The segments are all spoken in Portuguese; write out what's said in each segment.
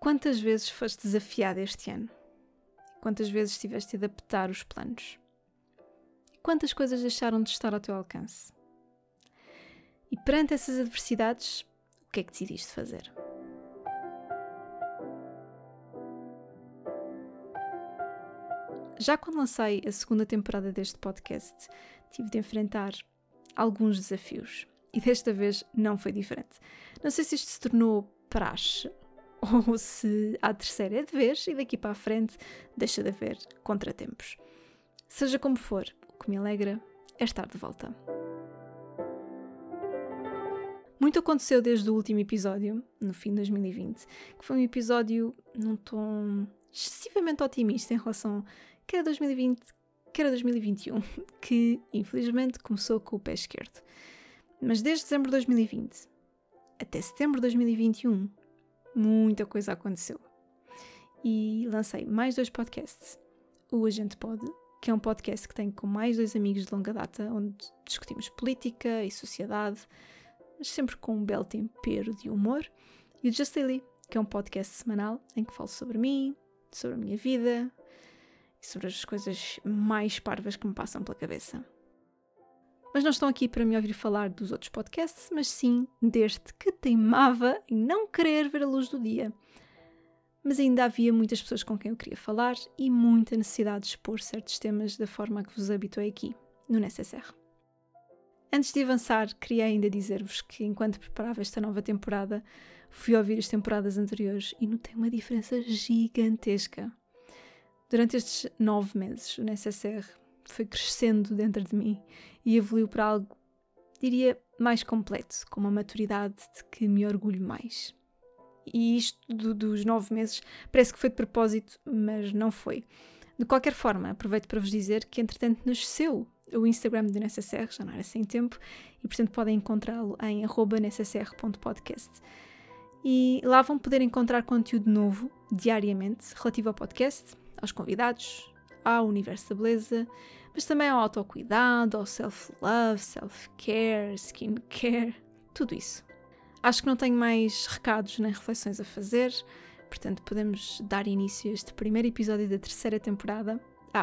Quantas vezes foste desafiada este ano? Quantas vezes tiveste de adaptar os planos? Quantas coisas deixaram de estar ao teu alcance? E perante essas adversidades, o que é que decidiste fazer? Já quando lancei a segunda temporada deste podcast, tive de enfrentar alguns desafios. E desta vez não foi diferente. Não sei se isto se tornou praxe ou se à terceira é de vez e daqui para a frente deixa de haver contratempos. Seja como for, o que me alegra é estar de volta. Muito aconteceu desde o último episódio, no fim de 2020, que foi um episódio num tom excessivamente otimista em relação quer a 2020, quer a 2021, que infelizmente começou com o pé esquerdo. Mas desde dezembro de 2020 até setembro de 2021, muita coisa aconteceu. E lancei mais 2 podcasts. O Agente Pode, que é um podcast que tenho com mais 2 amigos de longa data, onde discutimos política e sociedade, mas sempre com um belo tempero de humor. E o Just Daily, que é um podcast semanal em que falo sobre mim, sobre a minha vida e sobre as coisas mais parvas que me passam pela cabeça. Mas não estão aqui para me ouvir falar dos outros podcasts, mas sim deste que teimava em não querer ver a luz do dia. Mas ainda havia muitas pessoas com quem eu queria falar e muita necessidade de expor certos temas da forma a que vos habituei aqui, no NSSR. Antes de avançar, queria ainda dizer-vos que enquanto preparava esta nova temporada, fui ouvir as temporadas anteriores e notei uma diferença gigantesca. Durante estes 9 meses, o NSSR foi crescendo dentro de mim e evoluiu para algo, diria, mais completo, com uma maturidade de que me orgulho mais. E isto dos 9 meses parece que foi de propósito, mas não foi. De qualquer forma, aproveito para vos dizer que entretanto nasceu o Instagram do NSSR, já não era sem tempo, e portanto podem encontrá-lo em @nssr.podcast. E lá vão poder encontrar conteúdo novo, diariamente, relativo ao podcast, aos convidados, ao universo da beleza, mas também ao autocuidado, ao self-love, self-care, skincare, tudo isso. Acho que não tenho mais recados nem reflexões a fazer, portanto podemos dar início a este primeiro episódio da terceira temporada.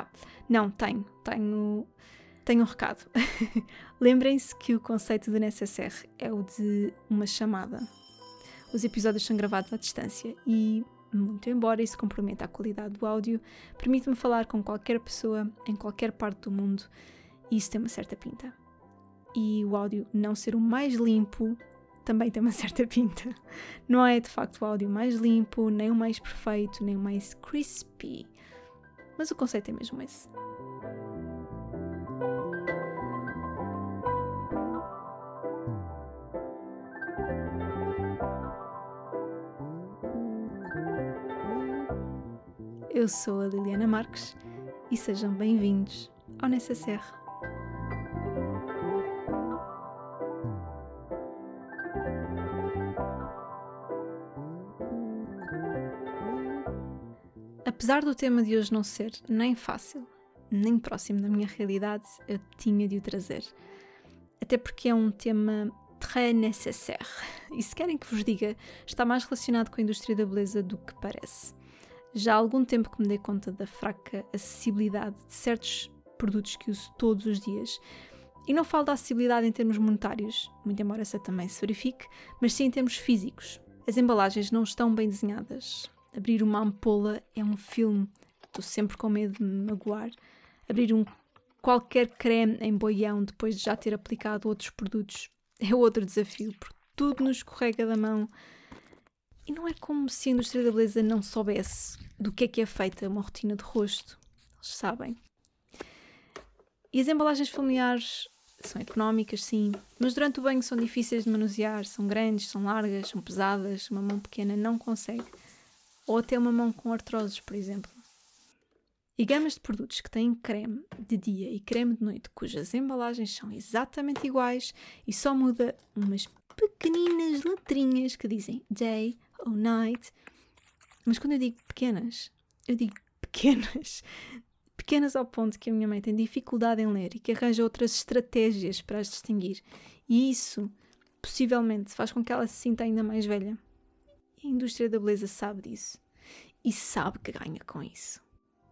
Tenho um recado. Lembrem-se que o conceito do NSSR é o de uma chamada. Os episódios são gravados à distância e, muito embora isso comprometa a qualidade do áudio, permite-me falar com qualquer pessoa em qualquer parte do mundo e isso tem uma certa pinta. E o áudio não ser o mais limpo também tem uma certa pinta. Não é de facto o áudio mais limpo, nem o mais perfeito, nem o mais crispy, mas o conceito é mesmo esse. Eu sou a Liliana Marques e sejam bem-vindos ao NSSR. Apesar do tema de hoje não ser nem fácil, nem próximo da minha realidade, eu tinha de o trazer. Até porque é um tema très nécessaire. E se querem que vos diga, está mais relacionado com a indústria da beleza do que parece. Já há algum tempo que me dei conta da fraca acessibilidade de certos produtos que uso todos os dias. E não falo da acessibilidade em termos monetários, muito embora essa também se verifique, mas sim em termos físicos. As embalagens não estão bem desenhadas. Abrir uma ampola é um filme. Estou sempre com medo de me magoar. Abrir qualquer creme em boião depois de já ter aplicado outros produtos é outro desafio, porque tudo nos escorrega da mão. E não é como se a indústria da beleza não soubesse do que é feita uma rotina de rosto. Eles sabem. E as embalagens familiares são económicas, sim, mas durante o banho são difíceis de manusear, são grandes, são largas, são pesadas, uma mão pequena não consegue. Ou até uma mão com artroses, por exemplo. E gamas de produtos que têm creme de dia e creme de noite, cujas embalagens são exatamente iguais e só muda umas pequeninas letrinhas que dizem day ou night. Mas quando eu digo pequenas, eu digo pequenas. Pequenas ao ponto que a minha mãe tem dificuldade em ler e que arranja outras estratégias para as distinguir. E isso, possivelmente, faz com que ela se sinta ainda mais velha. E a indústria da beleza sabe disso. E sabe que ganha com isso.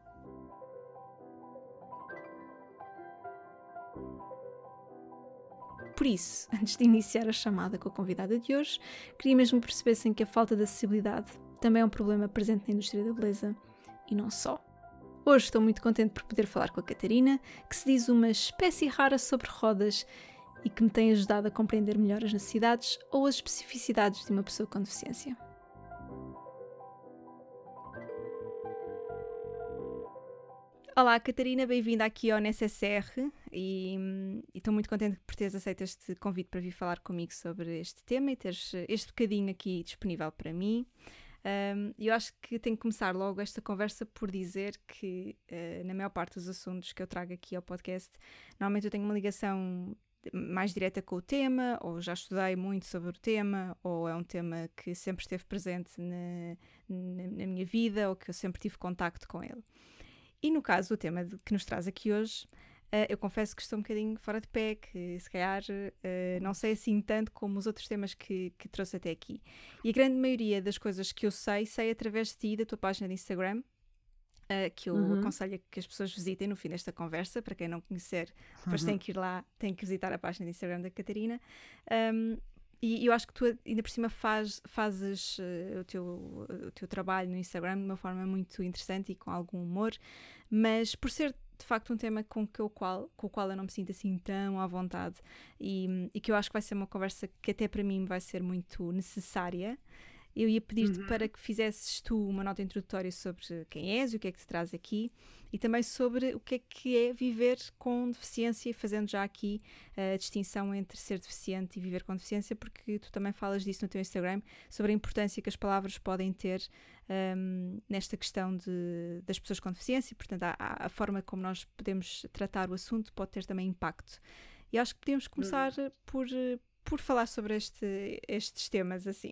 Por isso, antes de iniciar a chamada com a convidada de hoje, queria mesmo que percebessem que a falta de acessibilidade também é um problema presente na indústria da beleza, e não só. Hoje estou muito contente por poder falar com a Catarina, que se diz uma espécie rara sobre rodas e que me tem ajudado a compreender melhor as necessidades ou as especificidades de uma pessoa com deficiência. Olá, Catarina, bem-vinda aqui ao NSSR e estou muito contente por teres aceito este convite para vir falar comigo sobre este tema e teres este bocadinho aqui disponível para mim. Eu acho que tenho que começar logo esta conversa por dizer que, na maior parte dos assuntos que eu trago aqui ao podcast, normalmente eu tenho uma ligação mais direta com o tema, ou já estudei muito sobre o tema, ou é um tema que sempre esteve presente na minha vida, ou que eu sempre tive contacto com ele. E no caso, o tema que nos traz aqui hoje, eu confesso que estou um bocadinho fora de pé, que se calhar não sei assim tanto como os outros temas que trouxe até aqui. E a grande maioria das coisas que eu sei através de ti, da tua página de Instagram, que eu aconselho que as pessoas visitem no fim desta conversa. Para quem não conhecer, depois tem que ir lá, tem que visitar a página de Instagram da Catarina. E eu acho que tu ainda por cima fazes o teu trabalho no Instagram de uma forma muito interessante e com algum humor, mas por ser de facto um tema com o qual eu não me sinto assim tão à vontade e que eu acho que vai ser uma conversa que até para mim vai ser muito necessária, eu ia pedir-te para que fizesses tu uma nota introdutória sobre quem és e o que é que te traz aqui e também sobre o que é viver com deficiência, fazendo já aqui a distinção entre ser deficiente e viver com deficiência, porque tu também falas disso no teu Instagram, sobre a importância que as palavras podem ter nesta questão das pessoas com deficiência, e portanto a forma como nós podemos tratar o assunto pode ter também impacto. E acho que podemos começar por falar sobre estes temas assim.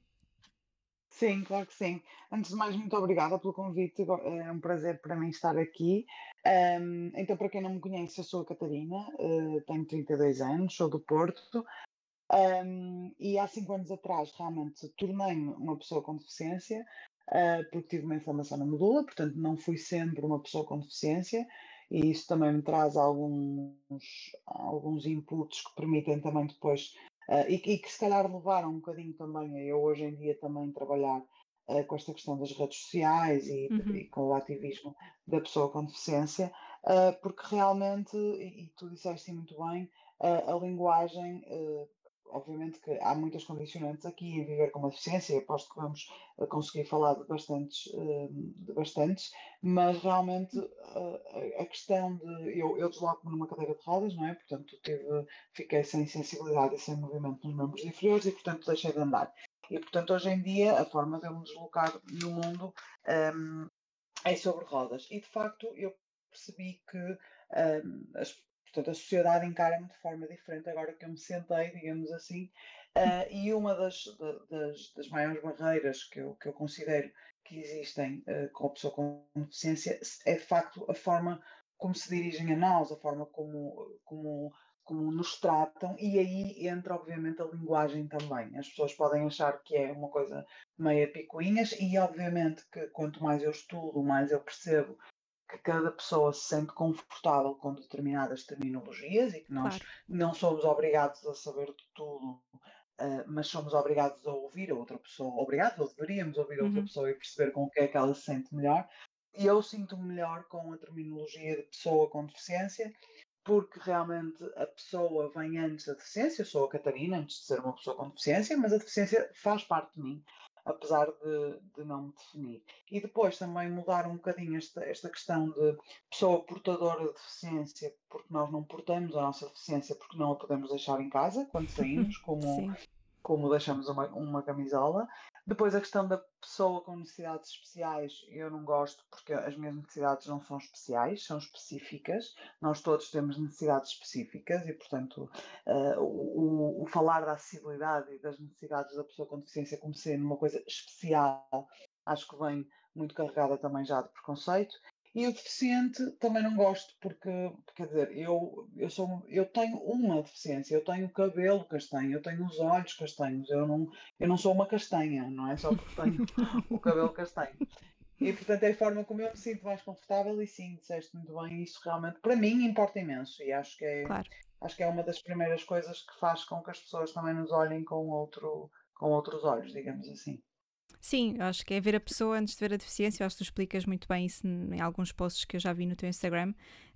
Sim, claro que sim. Antes de mais, muito obrigada pelo convite. É um prazer para mim estar aqui. Então, para quem não me conhece, eu sou a Catarina, tenho 32 anos, sou do Porto. E há 5 anos atrás, realmente, tornei-me uma pessoa com deficiência, porque tive uma inflamação na medula, portanto, não fui sempre uma pessoa com deficiência. E isso também me traz alguns inputs que permitem também depois e que se calhar levaram um bocadinho também a eu hoje em dia também trabalhar com esta questão das redes sociais e com o ativismo da pessoa com deficiência, porque realmente, e tu disseste muito bem, a linguagem, obviamente que há muitas condicionantes aqui em viver com uma deficiência, e aposto que vamos conseguir falar de bastantes, mas realmente a questão de. Eu desloco-me numa cadeira de rodas, não é? Portanto, fiquei sem sensibilidade e sem movimento nos membros inferiores e, portanto, deixei de andar. E, portanto, hoje em dia, a forma de eu me deslocar no mundo é sobre rodas. E, de facto, eu percebi que portanto, a sociedade encara-me de forma diferente agora que eu me sentei, digamos assim, e uma das maiores barreiras que eu considero que existem com a pessoa com deficiência é, de facto, a forma como se dirigem a nós, a forma como nos tratam, e aí entra, obviamente, a linguagem também. As pessoas podem achar que é uma coisa meia picuinhas, e obviamente que quanto mais eu estudo, mais eu percebo que cada pessoa se sente confortável com determinadas terminologias e que nós Claro. não somos obrigados a saber de tudo, mas somos obrigados a ouvir a outra pessoa, obrigados ou deveríamos ouvir a outra pessoa e perceber com o que é que ela se sente melhor. E eu sinto-me melhor com a terminologia de pessoa com deficiência, porque realmente a pessoa vem antes da deficiência. Eu sou a Catarina, antes de ser uma pessoa com deficiência, mas a deficiência faz parte de mim, apesar de não me definir. E depois também mudar um bocadinho esta questão de pessoa portadora de deficiência, porque nós não portamos a nossa deficiência porque não a podemos deixar em casa quando saímos, como Sim. como deixamos uma camisola. Depois a questão da pessoa com necessidades especiais, eu não gosto porque as minhas necessidades não são especiais, são específicas. Nós todos temos necessidades específicas e, portanto, o falar da acessibilidade e das necessidades da pessoa com deficiência como sendo uma coisa especial, acho que vem muito carregada também já de preconceito. E o deficiente também não gosto, porque, quer dizer, eu tenho uma deficiência, eu tenho cabelo castanho, eu tenho os olhos castanhos, eu não sou uma castanha, não é só porque tenho o cabelo castanho. E portanto é a forma como eu me sinto mais confortável e sim, disseste muito bem, isso realmente para mim importa imenso e Claro. acho que é uma das primeiras coisas que faz com que as pessoas também nos olhem com outros olhos, digamos assim. Sim, eu acho que é ver a pessoa antes de ver a deficiência. Eu acho que tu explicas muito bem isso em alguns posts que eu já vi no teu Instagram,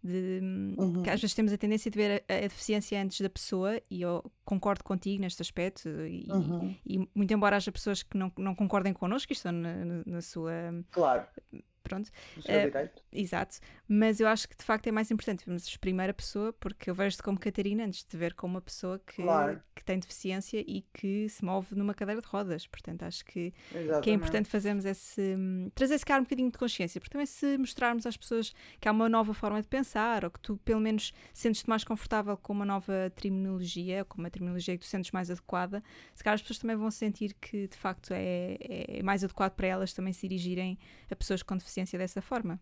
que às Uhum, vezes temos a tendência de ver a deficiência antes da pessoa, e eu concordo contigo neste aspecto, uhum, e muito embora haja pessoas que não concordem connosco, isto na sua claro, pronto, no seu eh, direito. exato, mas eu acho que de facto é mais importante vermos primeiro a pessoa, porque eu vejo-te como Catarina antes de ver como uma pessoa Claro, que tem deficiência e que se move numa cadeira de rodas. Portanto, acho que é importante exatamente. fazermos trazer esse cá um bocadinho de consciência, porque também se mostrarmos às pessoas que há uma nova forma de pensar, ou que tu pelo menos sentes-te mais confortável com uma nova terminologia, ou com uma terminologia que tu sentes mais adequada, se calhar as pessoas também vão sentir que de facto é mais adequado para elas também se dirigirem a pessoas com deficiência dessa forma.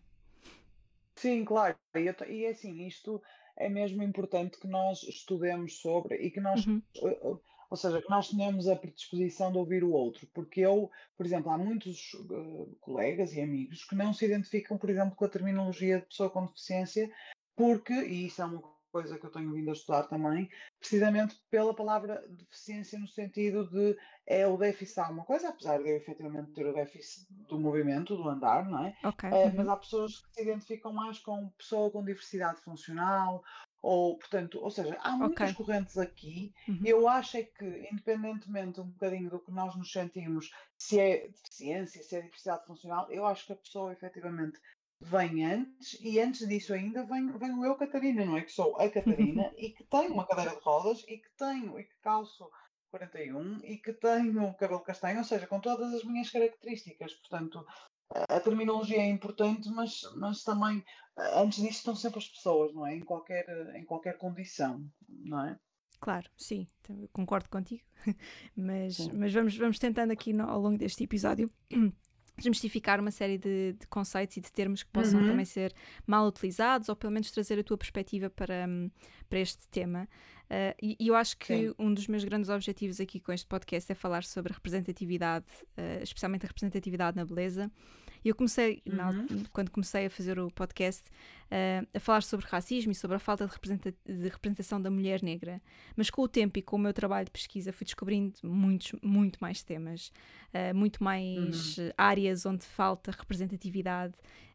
Sim, claro. E é assim, isto é mesmo importante que nós estudemos sobre e que nós, Uhum. ou seja, que nós tenhamos a predisposição de ouvir o outro. Porque eu, por exemplo, há muitos colegas e amigos que não se identificam, por exemplo, com a terminologia de pessoa com deficiência, porque, e isso é uma coisa que eu tenho vindo a estudar também, precisamente pela palavra deficiência no sentido de é o déficit a uma coisa, apesar de eu efetivamente ter o déficit do movimento, do andar, não é? Ok. Mas Uhum. há pessoas que se identificam mais com pessoa com diversidade funcional, ou, portanto, ou seja, há Ok. muitas correntes aqui. Uhum. Eu acho é que, independentemente um bocadinho do que nós nos sentimos, se é deficiência, se é diversidade funcional, eu acho que a pessoa efetivamente vem antes, e antes disso ainda venho eu, Catarina, não é? Que sou a Catarina e que tenho uma cadeira de rodas e que calço 41 e que tenho cabelo castanho, ou seja, com todas as minhas características. Portanto, a terminologia é importante, mas também, antes disso, estão sempre as pessoas, não é? Em qualquer condição, não é? Claro, sim, eu concordo contigo, Sim. mas vamos tentando aqui ao longo deste episódio desmistificar uma série de conceitos e de termos que possam também Uhum. ser mal utilizados, ou pelo menos trazer a tua perspectiva para este tema. E eu acho que Sim. um dos meus grandes objetivos aqui com este podcast é falar sobre a representatividade, especialmente a representatividade na beleza. E eu comecei, Uhum. quando comecei a fazer o podcast, a falar sobre racismo e sobre a falta de representação da mulher negra. Mas com o tempo e com o meu trabalho de pesquisa fui descobrindo muito mais temas, muito mais Uhum. áreas onde falta representatividade.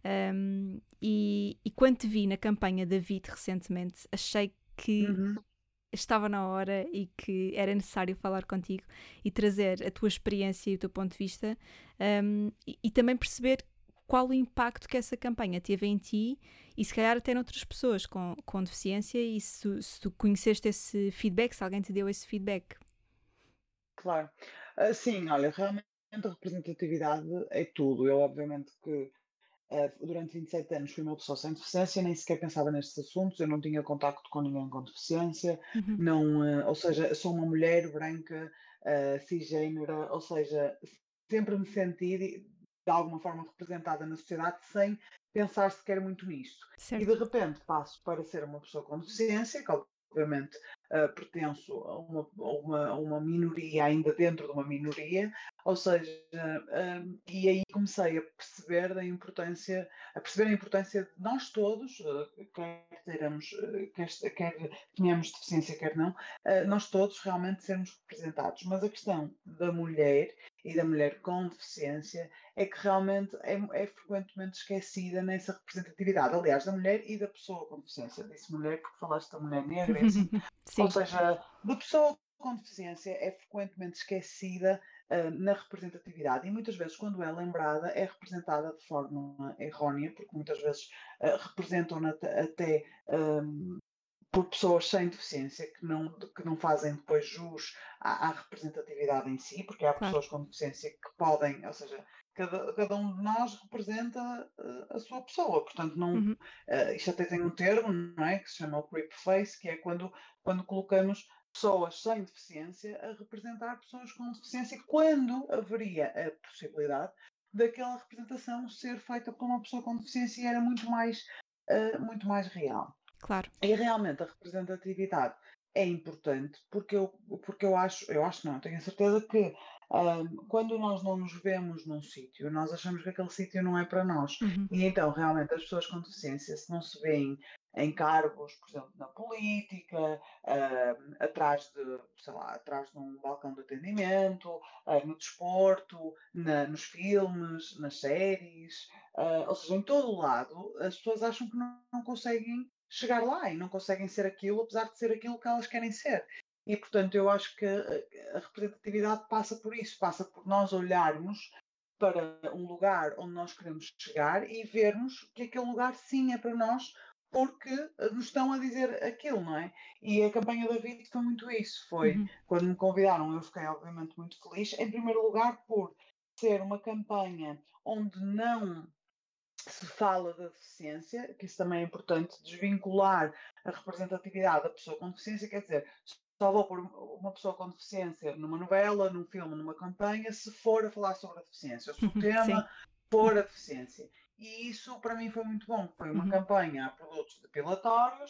E quando te vi na campanha da VIT recentemente, achei que Uhum. estava na hora e que era necessário falar contigo e trazer a tua experiência e o teu ponto de vista, e também perceber qual o impacto que essa campanha teve em ti e se calhar até noutras pessoas com deficiência, e se tu conheceste esse feedback, se alguém te deu esse feedback. Claro. Sim, olha, realmente a representatividade é tudo. Eu, obviamente, que durante 27 anos fui uma pessoa sem deficiência, nem sequer pensava nestes assuntos, eu não tinha contacto com ninguém com deficiência, Uhum. não, ou seja, sou uma mulher branca, cisgênera, ou seja, sempre me senti de alguma forma representada na sociedade sem pensar sequer muito nisto. E de Certo. repente passo para ser uma pessoa com deficiência, que obviamente pertenço a uma minoria ainda dentro de uma minoria, ou seja, e aí comecei a perceber a importância de nós todos, quer tenhamos deficiência, quer não, nós todos realmente sermos representados. Mas a questão da mulher e da mulher com deficiência é que realmente é frequentemente esquecida nessa representatividade. Aliás, da mulher e da pessoa com deficiência. Disse mulher porque falaste da mulher negra e assim. Ou Sim, seja, da pessoa com deficiência é frequentemente esquecida na representatividade e muitas vezes quando é lembrada é representada de forma errónea, porque muitas vezes representam até por pessoas sem deficiência que não fazem depois jus à representatividade em si, porque há claro. pessoas com deficiência que podem, ou seja, cada um de nós representa a sua pessoa, portanto não, Uhum. isto até tem um termo, não é, que se chama o creep face, que é quando colocamos pessoas sem deficiência a representar pessoas com deficiência, quando haveria a possibilidade, daquela representação ser feita por uma pessoa com deficiência e era muito mais real. Claro. E realmente a representatividade é importante porque eu acho não, tenho a certeza que quando nós não nos vemos num sítio, nós achamos que aquele sítio não é para nós. Uhum. E então, realmente, as pessoas com deficiência, se não se veem em cargos, por exemplo, na política, atrás de, sei lá, atrás de um balcão de atendimento, no desporto, nos filmes, nas séries, ou seja, em todo o lado, as pessoas acham que não conseguem chegar lá e não conseguem ser aquilo, apesar de ser aquilo que elas querem ser. E, portanto, eu acho que a representatividade passa por isso, passa por nós olharmos para um lugar onde nós queremos chegar e vermos que aquele lugar sim é para nós, porque nos estão a dizer aquilo, não é? E a campanha da Vida foi muito isso. Foi Uhum. quando me convidaram, eu fiquei obviamente muito feliz, em primeiro lugar por ser uma campanha onde não se fala da deficiência, que isso também é importante, desvincular a representatividade da pessoa com deficiência, quer dizer, só vou pôr uma pessoa com deficiência numa novela, num filme, numa campanha, se for a falar sobre a deficiência, se o Sim. tema for a deficiência. E isso para mim foi muito bom, foi uma Uhum. campanha a produtos depilatórios,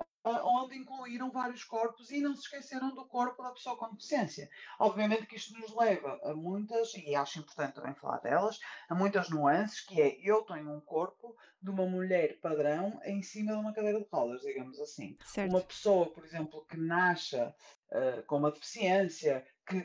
onde incluíram vários corpos e não se esqueceram do corpo da pessoa com deficiência. Obviamente que isto nos leva a muitas, e acho importante também falar delas, a muitas nuances, que é, eu tenho um corpo de uma mulher padrão em cima de uma cadeira de rodas, digamos assim. Uma Certo. pessoa, por exemplo, que nasça com uma deficiência,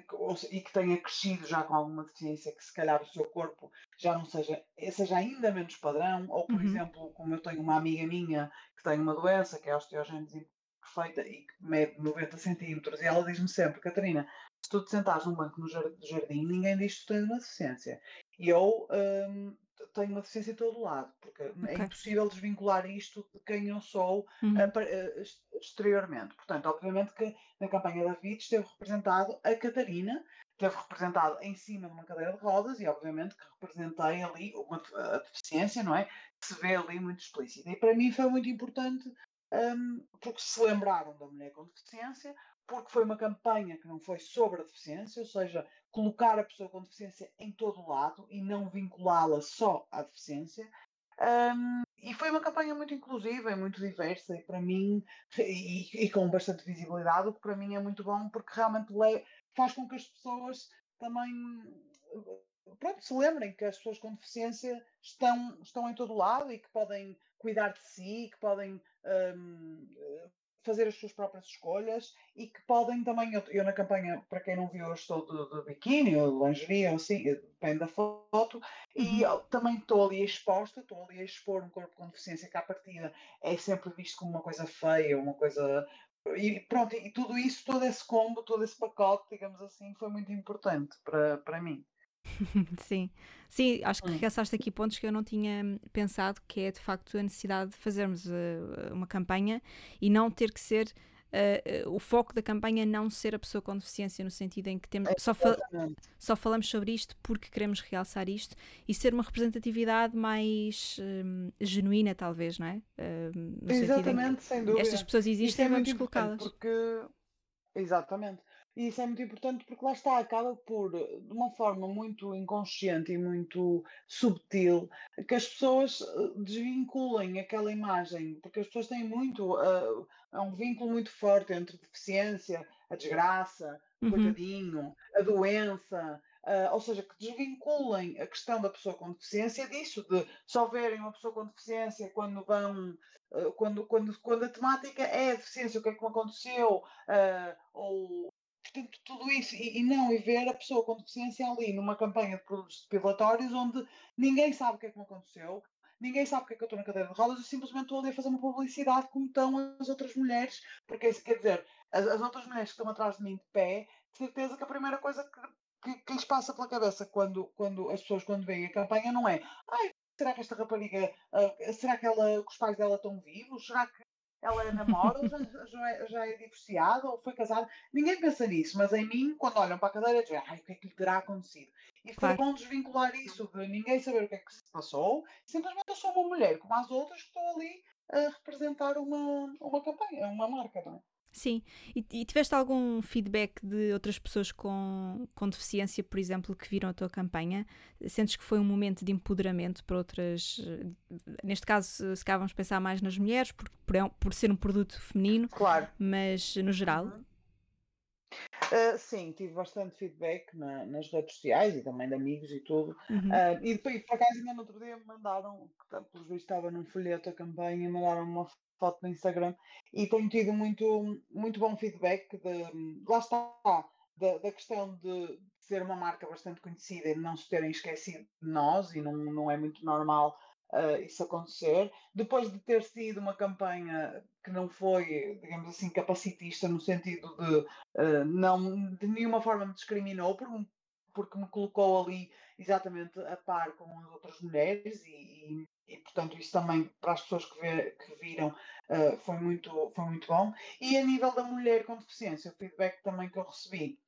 e que tenha crescido já com alguma deficiência, que se calhar o seu corpo já não seja ainda menos padrão, ou por Uhum. exemplo, como eu tenho uma amiga minha que tem uma doença, que é a osteogênese imperfeita e que mede 90 centímetros, e ela diz-me sempre, Catarina, se tu te sentares num banco no jardim, ninguém diz que tu tens uma deficiência. E eu tenho uma deficiência em todo lado, porque é Ok. impossível desvincular isto de quem eu sou Uhum. exteriormente. Portanto, obviamente que na campanha da VIT esteve representado a Catarina, esteve representado em cima de uma cadeira de rodas e obviamente que representei ali a deficiência, não é? Que se vê ali muito explícita. E para mim foi muito importante porque se lembraram da mulher com deficiência, porque foi uma campanha que não foi sobre a deficiência, ou seja, colocar a pessoa com deficiência em todo o lado e não vinculá-la só à deficiência. E foi uma campanha muito inclusiva e muito diversa e para mim, e com bastante visibilidade, o que para mim é muito bom porque realmente faz com que as pessoas também pronto, se lembrem que as pessoas com deficiência estão em todo lado e que podem cuidar de si, que podem hum, fazer as suas próprias escolhas e que podem também, eu na campanha, para quem não viu, eu estou de biquíni ou de lingerie, ou assim, depende da foto, e Uhum. eu também estou ali exposta, estou ali a expor um corpo com deficiência que à partida é sempre visto como uma coisa feia, uma coisa. E pronto, e tudo isso, todo esse combo, todo esse pacote, digamos assim, foi muito importante para mim. Sim, sim, acho que Hum. realçaste aqui pontos que eu não tinha pensado, que é de facto a necessidade de fazermos uma campanha e não ter que ser o foco da campanha não ser a pessoa com deficiência, no sentido em que temos, Exatamente. só falamos sobre isto porque queremos realçar isto e ser uma representatividade mais genuína, talvez, não é? No sentido em que Exatamente, sem estas dúvida. pessoas Isso existem, é muito vamos importante colocá-las. porque exatamente. E isso é muito importante porque lá está, acaba por, de uma forma muito inconsciente e muito subtil, que as pessoas desvinculem aquela imagem, porque as pessoas têm muito, há um vínculo muito forte entre deficiência, a desgraça, o Uhum, coitadinho, a doença, ou seja, que desvinculem a questão da pessoa com deficiência disso, de só verem uma pessoa com deficiência quando vão, quando a temática é a deficiência, o que é que me aconteceu, ou portanto, tudo isso, e ver a pessoa com deficiência ali numa campanha de produtos depilatórios onde ninguém sabe o que é que me aconteceu, ninguém sabe o que é que eu estou na cadeira de rodas, eu simplesmente estou ali a fazer uma publicidade como estão as outras mulheres, porque quer dizer, as outras mulheres que estão atrás de mim de pé, de certeza que a primeira coisa que lhes passa pela cabeça quando as pessoas quando veem a campanha não é ai, será que esta rapariga, será que que os pais dela estão vivos? Será que ela namora ou já é divorciada ou foi casada? Ninguém pensa nisso, mas em mim, quando olham para a cadeira, dizem, ai, o que é que lhe terá acontecido? E foi claro. bom desvincular isso de ninguém saber o que é que se passou, simplesmente eu sou uma mulher como as outras que estou ali a representar uma campanha, uma marca, não é? Sim. E tiveste algum feedback de outras pessoas com deficiência, por exemplo, que viram a tua campanha? Sentes que foi um momento de empoderamento para outras. Neste caso, se calhar vamos pensar mais nas mulheres, por ser um produto feminino, Claro. mas no geral. Uhum. Sim, tive bastante feedback nas redes sociais e também de amigos e tudo. Uhum. E depois, por acaso, ainda no outro dia me mandaram, que pelos vistos estava num folheto a campanha, mandaram uma foto no Instagram e tenho tido muito bom feedback lá está, da questão de ser uma marca bastante conhecida e de não se terem esquecido de nós, e não é muito normal isso acontecer. Depois de ter sido uma campanha que não foi, digamos assim, capacitista, no sentido de não de nenhuma forma me discriminou porque me colocou ali exatamente a par com as outras mulheres e, portanto isso também para as pessoas que viram foi muito bom. E a nível da mulher com deficiência, o feedback também que eu recebi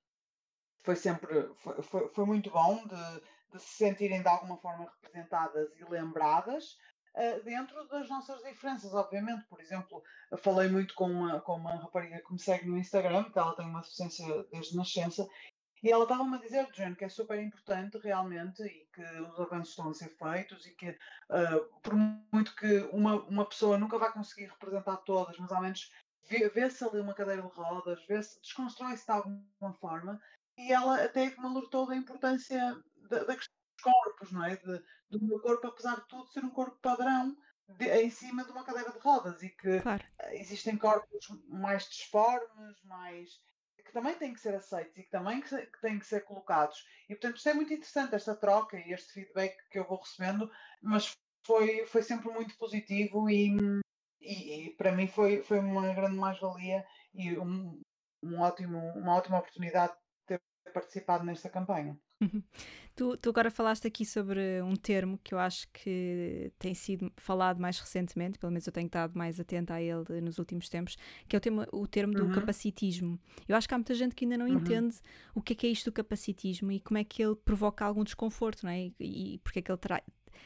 foi muito bom de se sentirem de alguma forma representadas e lembradas dentro das nossas diferenças, obviamente. Por exemplo, eu falei muito com uma rapariga que me segue no Instagram, que ela tem uma deficiência desde nascença, e ela estava-me a dizer, Jane, que é super importante realmente e que os avanços estão a ser feitos e que, por muito que uma pessoa nunca vai conseguir representar todas, mas ao menos vê-se ali uma cadeira de rodas, vê-se, desconstrói-se de alguma forma, e ela até que me alertou da importância da questão dos corpos, não é? Do meu corpo, apesar de tudo, ser um corpo padrão em cima de uma cadeira de rodas e que Claro. existem corpos mais disformes, que também têm que ser aceitos e que também que têm que ser colocados. E portanto isto é muito interessante, esta troca e este feedback que eu vou recebendo, mas foi sempre muito positivo e para mim foi uma grande mais-valia e uma ótima oportunidade de ter participado nesta campanha. Uhum. Tu agora falaste aqui sobre um termo que eu acho que tem sido falado mais recentemente, pelo menos eu tenho estado mais atenta a ele nos últimos tempos, que é o termo do Uhum, capacitismo. Eu acho que há muita gente que ainda não uhum. entende o que é isto do capacitismo e como é que ele provoca algum desconforto, não é? E porque é que ele traz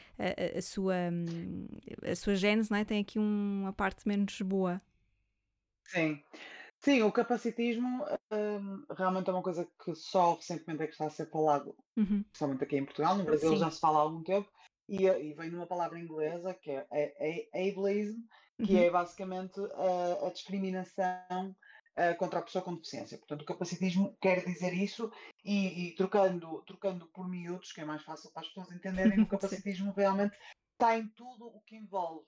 a sua gênese, não é? Tem aqui uma parte menos boa. Sim. Sim, o capacitismo realmente é uma coisa que só recentemente é que está a ser falado, Uhum. principalmente aqui em Portugal. No Brasil Sim. já se fala há algum tempo, e vem numa palavra inglesa que é ableism, que Uhum. é basicamente a discriminação contra a pessoa com deficiência. Portanto, o capacitismo quer dizer isso, e trocando por miúdos, que é mais fácil para as pessoas entenderem, o Sim. capacitismo realmente está em tudo o que envolve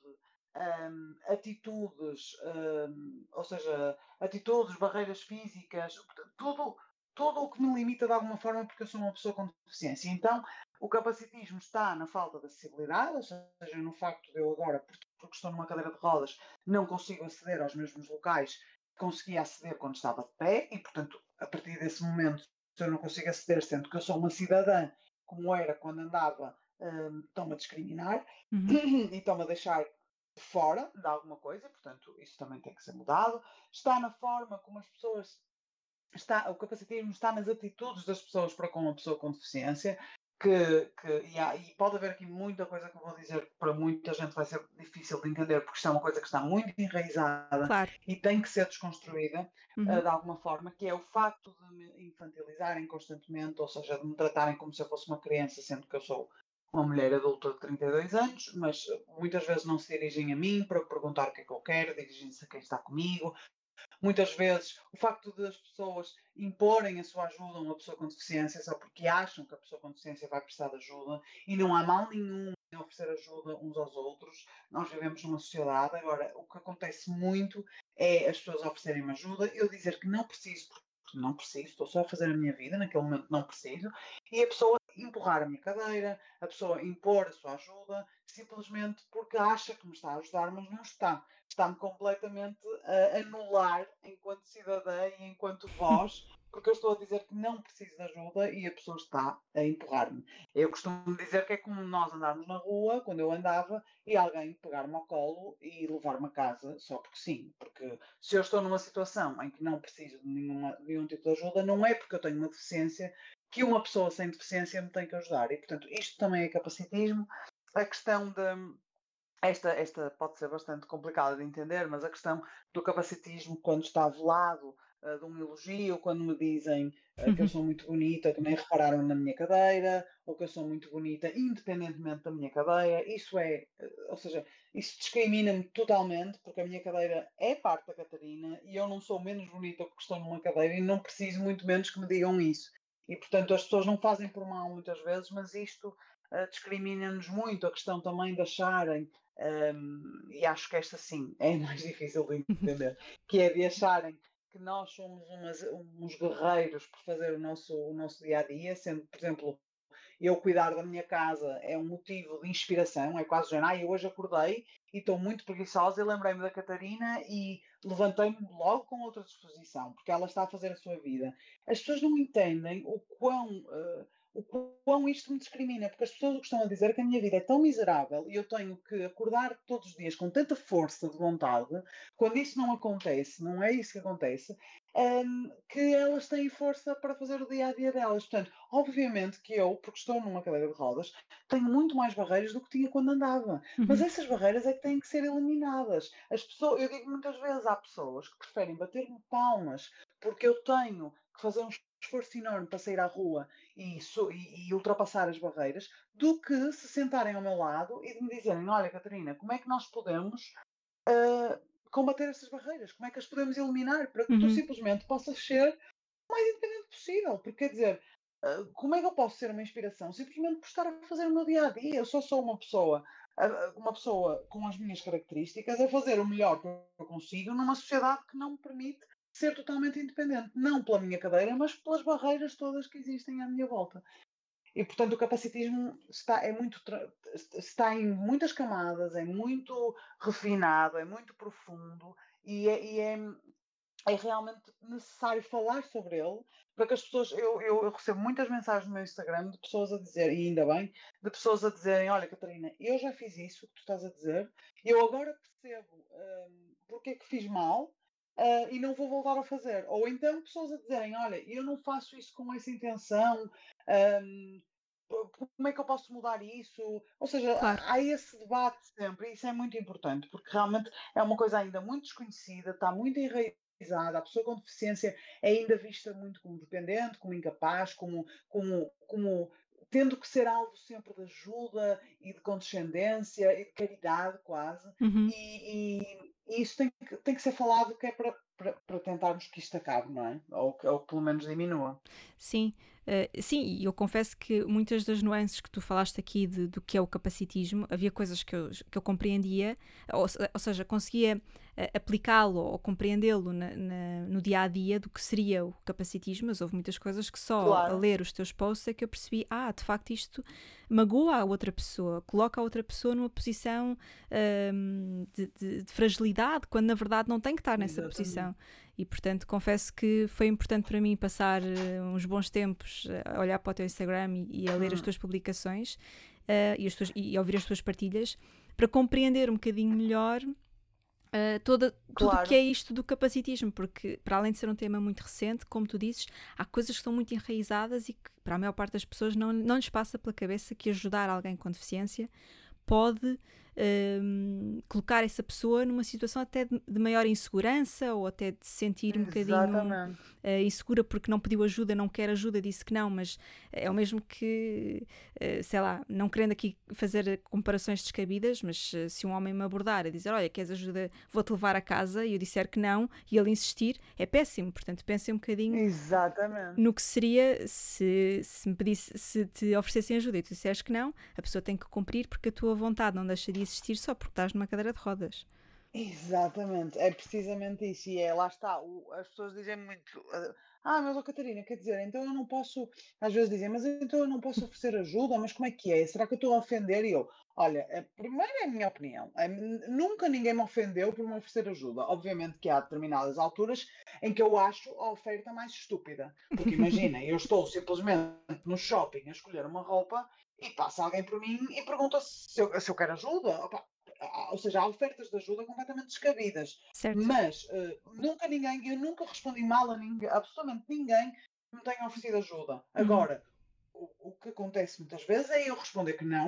atitudes, ou seja, atitudes, barreiras físicas, tudo o que me limita de alguma forma porque eu sou uma pessoa com deficiência. Então, o capacitismo está na falta de acessibilidade, ou seja, no facto de eu agora, porque estou numa cadeira de rodas, não consigo aceder aos mesmos locais que conseguia aceder quando estava de pé e, portanto, a partir desse momento, se eu não consigo aceder, sendo que eu sou uma cidadã, como era quando andava, estão-me a discriminar Uhum. e estão-me a deixar fora de alguma coisa, portanto, isso também tem que ser mudado. Está na forma como as pessoas o capacitismo está nas atitudes das pessoas para com uma pessoa com deficiência, e pode haver aqui muita coisa que eu vou dizer que para muita gente vai ser difícil de entender, porque isto é uma coisa que está muito enraizada Claro. e tem que ser desconstruída Uhum. de alguma forma, que é o facto de me infantilizarem constantemente, ou seja, de me tratarem como se eu fosse uma criança, sendo que eu sou uma mulher adulta de 32 anos, mas muitas vezes não se dirigem a mim para perguntar o que é que eu quero, dirigem-se a quem está comigo. Muitas vezes, o facto de as pessoas imporem a sua ajuda a uma pessoa com deficiência só porque acham que a pessoa com deficiência vai precisar de ajuda e não há mal nenhum em oferecer ajuda uns aos outros. Nós vivemos numa sociedade. Agora, o que acontece muito é as pessoas oferecerem-me ajuda, eu dizer que não preciso, porque não preciso, estou só a fazer a minha vida, naquele momento não preciso, e a pessoa empurrar a minha cadeira, a pessoa impor a sua ajuda, simplesmente porque acha que me está a ajudar, mas não está. Está-me completamente a anular enquanto cidadã e enquanto voz, porque eu estou a dizer que não preciso de ajuda e a pessoa está a empurrar-me. Eu costumo dizer que é como nós andarmos na rua, quando eu andava, e alguém pegar-me ao colo e levar-me a casa só porque sim. Porque se eu estou numa situação em que não preciso de nenhum tipo de ajuda, não é porque eu tenho uma deficiência que uma pessoa sem deficiência me tem que ajudar. E, portanto, isto também é capacitismo. A questão esta pode ser bastante complicada de entender, mas a questão do capacitismo quando está velado, de um elogio, quando me dizem, que eu sou muito bonita, que nem repararam na minha cadeira, ou que eu sou muito bonita independentemente da minha cadeira, isso é, ou seja, isso discrimina-me totalmente, porque a minha cadeira é parte da Catarina e eu não sou menos bonita porque estou numa cadeira e não preciso muito menos que me digam isso. E portanto as pessoas não fazem por mal muitas vezes, mas isto, discrimina-nos muito, a questão também de acharem e acho que esta sim é mais difícil de entender, que é de acharem que nós somos uns guerreiros por fazer o nosso dia a dia, sendo, por exemplo, eu cuidar da minha casa é um motivo de inspiração, é quase género, eu hoje acordei e estou muito preguiçosa e lembrei-me da Catarina e levantei-me logo com outra disposição, porque ela está a fazer a sua vida. As pessoas não entendem o quão isto me discrimina, porque as pessoas costumam dizer que a minha vida é tão miserável e eu tenho que acordar todos os dias com tanta força de vontade, quando isso não acontece, não é isso que acontece, que elas têm força para fazer o dia a dia delas. Portanto, obviamente que eu, porque estou numa cadeira de rodas, tenho muito mais barreiras do que tinha quando andava. Mas Uhum, essas barreiras é que têm que ser eliminadas. As pessoas, eu digo muitas vezes, há pessoas que preferem bater-me palmas porque eu tenho que fazer um esforço enorme para sair à rua e ultrapassar as barreiras, do que se sentarem ao meu lado e de me dizerem: Olha, Catarina, como é que nós podemos ah, combater essas barreiras? Como é que as podemos eliminar para que tu uhum, simplesmente possas ser o mais independente possível? Porque quer dizer, como é que eu posso ser uma inspiração? Simplesmente por estar a fazer o meu dia a dia. Eu só sou uma pessoa com as minhas características a fazer o melhor que eu consigo numa sociedade que não me permite ser totalmente independente. Não pela minha cadeira, mas pelas barreiras todas que existem à minha volta. E, portanto, o capacitismo está em muitas camadas, é muito refinado, é muito profundo e é realmente necessário falar sobre ele para que as pessoas. Eu recebo muitas mensagens no meu Instagram de pessoas a dizer, e ainda bem, de pessoas a dizerem: Olha, Catarina, eu já fiz isso que tu estás a dizer, e eu agora percebo porque é que fiz mal. E não vou voltar a fazer. Ou então pessoas a dizerem: Olha, eu não faço isso com essa intenção, hum, como é que eu posso mudar isso? Ou seja, claro. há esse debate sempre, e isso é muito importante, porque realmente é uma coisa ainda muito desconhecida, está muito enraizada, a pessoa com deficiência é ainda vista muito como dependente, como incapaz, como tendo que ser alvo sempre de ajuda e de condescendência e de caridade quase, Uhum. e isso tem que ser falado, que é para tentarmos que isto acabe, não é? Ou que pelo menos diminua. Sim, sim, e eu confesso que muitas das nuances que tu falaste aqui do que é o capacitismo, havia coisas que eu compreendia, ou seja, conseguia aplicá-lo ou compreendê-lo no dia a dia do que seria o capacitismo, mas houve muitas coisas que só a Claro, ler os teus posts é que eu percebi, de facto isto magoa a outra pessoa, coloca a outra pessoa numa posição de fragilidade, quando na verdade não tem que estar nessa exatamente. posição. E portanto confesso que foi importante para mim passar uns bons tempos a olhar para o teu Instagram e a ler as Hum, tuas publicações e a ouvir as tuas partilhas para compreender um bocadinho melhor tudo o que é claro. isto do capacitismo, porque para além de ser um tema muito recente, como tu dizes, há coisas que estão muito enraizadas e que para a maior parte das pessoas não lhes passa pela cabeça que ajudar alguém com deficiência pode colocar essa pessoa numa situação até de maior insegurança ou até de se sentir um bocadinho Exatamente. insegura porque não pediu ajuda, não quer ajuda, disse que não, mas é o mesmo que, sei lá, não querendo aqui fazer comparações descabidas, mas se um homem me abordar a dizer, olha, queres ajuda, vou-te levar a casa, e eu disser que não, e ele insistir, é péssimo. Portanto, pensem um bocadinho Exatamente. no que seria se me pedisse, se te oferecessem ajuda e tu disseres que não, a pessoa tem que cumprir porque a tua vontade não deixa de existir só porque estás numa cadeira de rodas. Exatamente, é precisamente isso, e lá está, as pessoas dizem muito, mas ó Catarina, quer dizer, então eu não posso, às vezes dizem, mas então eu não posso oferecer ajuda, mas como é que é? Será que eu estou a ofender? E eu, olha, primeiro é a minha opinião, nunca ninguém me ofendeu por me oferecer ajuda, obviamente que há determinadas alturas em que eu acho a oferta mais estúpida, porque imagina, eu estou simplesmente no shopping a escolher uma roupa e passa alguém por mim e pergunta se eu quero ajuda. Opa, ou seja, há ofertas de ajuda completamente descabidas, Certo? mas eu nunca respondi mal a ninguém, absolutamente ninguém que me tenha oferecido ajuda. Uhum. Agora, o que acontece muitas vezes é eu responder que não